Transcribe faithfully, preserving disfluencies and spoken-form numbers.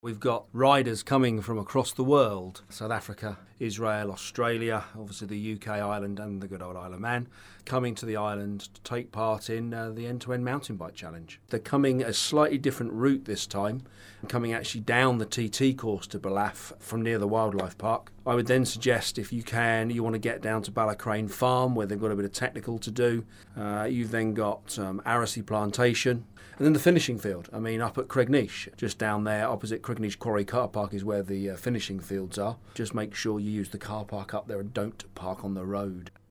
We've got riders coming from across the world, South Africa, Israel, Australia, obviously the U K, Ireland and the good old Isle of Man, coming to the island to take part in uh, the end-to-end mountain bike challenge. They're coming a slightly different route this time, coming actually down the T T course to Ballaugh from near the wildlife park. I would then suggest, if you can, you want to get down to Ballacrane Farm where they've got a bit of technical to do. Uh, you've then got um, Aracy Plantation. And then the finishing field, I mean, up at Cregneash, just down there opposite Cregneash Quarry Car Park is where the uh, finishing fields are. Just make sure you use the car park up there and don't park on the road.